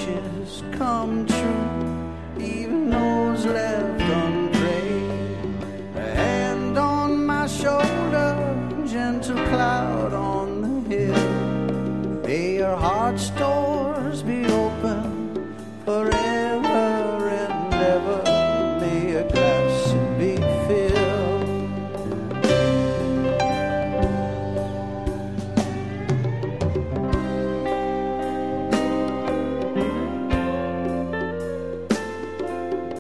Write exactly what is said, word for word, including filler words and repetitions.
wishes come true, even those left unprayed. A hand on my shoulder, gentle cloud on the hill. May your heart's doors be open forever and ever.